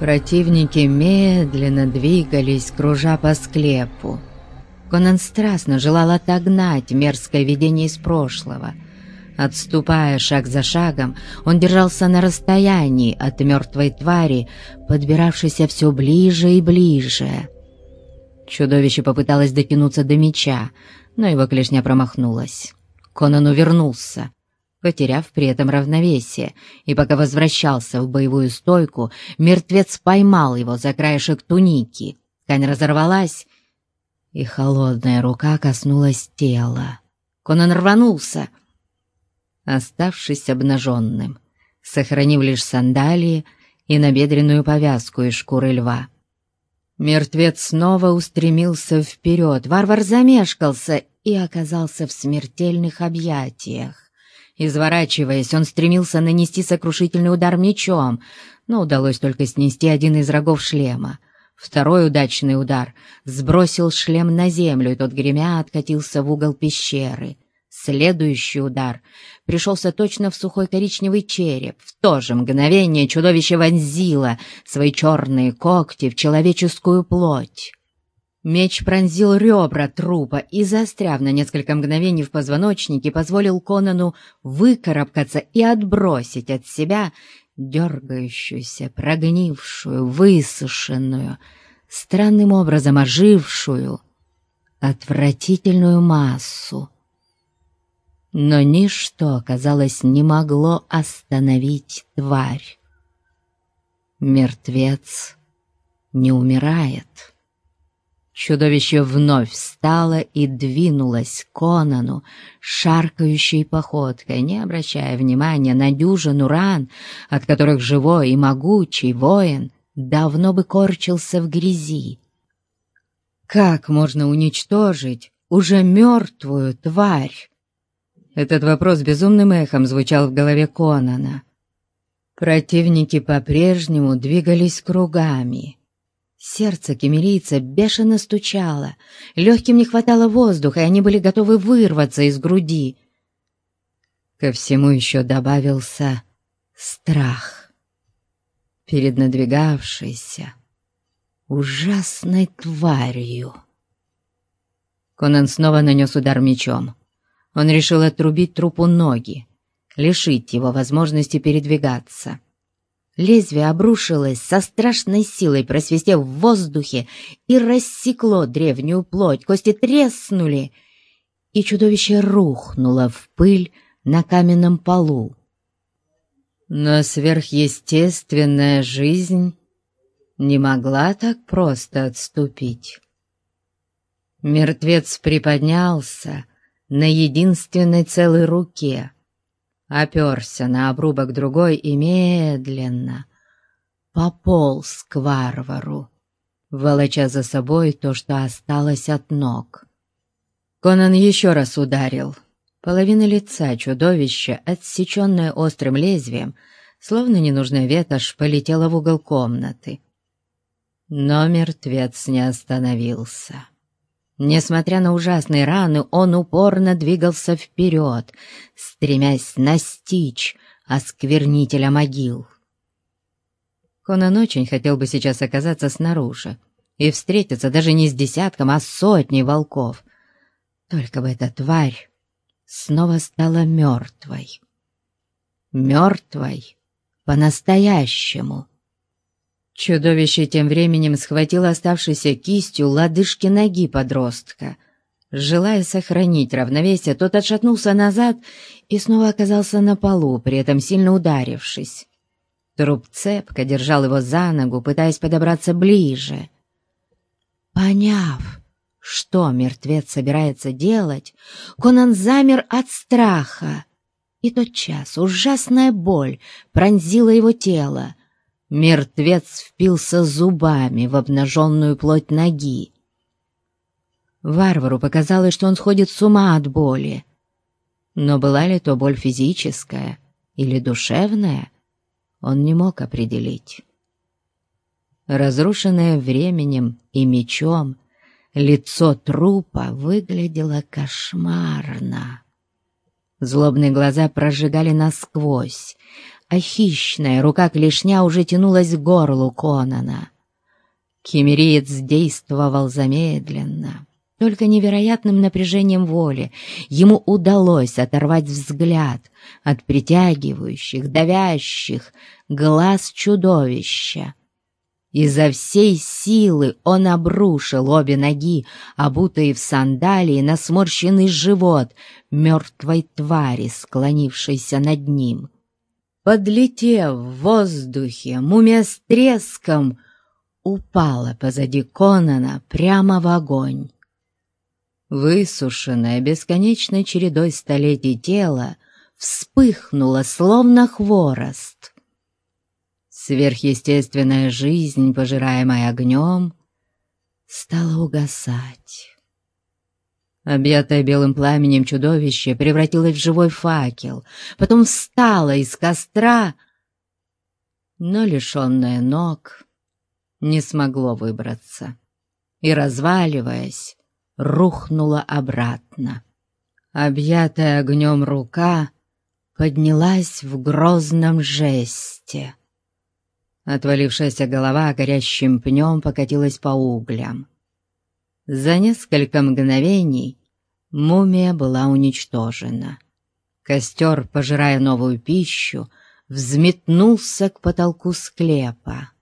Противники медленно двигались, кружа по склепу. Конан страстно желал отогнать мерзкое видение из прошлого. Отступая шаг за шагом, он держался на расстоянии от мертвой твари, подбиравшейся все ближе и ближе. Чудовище попыталось дотянуться до меча, но его клешня промахнулась. Конан увернулся, потеряв при этом равновесие, и пока возвращался в боевую стойку, мертвец поймал его за краешек туники. Ткань разорвалась, и холодная рука коснулась тела. Конан рванулся, оставшись обнаженным, сохранив лишь сандалии и набедренную повязку из шкуры льва. Мертвец снова устремился вперед. Варвар замешкался и оказался в смертельных объятиях. Изворачиваясь, он стремился нанести сокрушительный удар мечом, но удалось только снести один из рогов шлема. Второй удачный удар сбросил шлем на землю, и тот, гремя, откатился в угол пещеры. Следующий удар пришелся точно в сухой коричневый череп. В то же мгновение чудовище вонзило свои черные когти в человеческую плоть. Меч пронзил ребра трупа и, застряв на несколько мгновений в позвоночнике, позволил Конану выкарабкаться и отбросить от себя дергающуюся, прогнившую, высушенную, странным образом ожившую, отвратительную массу. Но ничто, казалось, не могло остановить тварь. Мертвец не умирает. Чудовище вновь встало и двинулось к Конану шаркающей походкой, не обращая внимания на дюжину ран, от которых живой и могучий воин давно бы корчился в грязи. Как можно уничтожить уже мертвую тварь? Этот вопрос безумным эхом звучал в голове Конана. Противники по-прежнему двигались кругами. Сердце кемерийца бешено стучало, легким не хватало воздуха, и они были готовы вырваться из груди. Ко всему еще добавился страх перед надвигавшейся ужасной тварью. Конан снова нанес удар мечом. Он решил отрубить трупу ноги, лишить его возможности передвигаться. Лезвие обрушилось со страшной силой, просвистев в воздухе, и рассекло древнюю плоть. Кости треснули, и чудовище рухнуло в пыль на каменном полу. Но сверхъестественная жизнь не могла так просто отступить. Мертвец приподнялся на единственной целой руке, оперся на обрубок другой и медленно пополз к варвару, волоча за собой то, что осталось от ног. Конан еще раз ударил. Половина лица чудовища, отсеченная острым лезвием, словно ненужная ветошь, полетела в угол комнаты. Но мертвец не остановился. Несмотря на ужасные раны, он упорно двигался вперед, стремясь настичь осквернителя могил. Конан очень хотел бы сейчас оказаться снаружи и встретиться даже не с десятком, а с сотней волков. Только бы эта тварь снова стала мертвой. Мертвой по-настоящему. Чудовище тем временем схватило оставшейся кистью лодыжки ноги подростка. Желая сохранить равновесие, тот отшатнулся назад и снова оказался на полу, при этом сильно ударившись. Труп цепко держал его за ногу, пытаясь подобраться ближе. Поняв, что мертвец собирается делать, Конан замер от страха, и тотчас ужасная боль пронзила его тело. Мертвец впился зубами в обнаженную плоть ноги. Варвару показалось, что он сходит с ума от боли. Но была ли то боль физическая или душевная, он не мог определить. Разрушенное временем и мечом, лицо трупа выглядело кошмарно. Злобные глаза прожигали насквозь, а хищная рука-клешня уже тянулась к горлу Конана. Киммериец действовал замедленно. Только невероятным напряжением воли ему удалось оторвать взгляд от притягивающих, давящих глаз чудовища. Изо всей силы он обрушил обе ноги, обутые в сандалии, на сморщенный живот мертвой твари, склонившейся над ним. Подлетев в воздухе, мумия с треском упала позади Конана прямо в огонь. Высушенное бесконечной чередой столетий тело вспыхнуло, словно хворост. Сверхъестественная жизнь, пожираемая огнем, стала угасать. Объятое белым пламенем чудовище превратилось в живой факел, потом встало из костра, но, лишенное ног, не смогло выбраться и, разваливаясь, рухнуло обратно. Объятая огнем рука поднялась в грозном жесте. Отвалившаяся голова горящим пнем покатилась по углям. За несколько мгновений мумия была уничтожена. Костер, пожирая новую пищу, взметнулся к потолку склепа.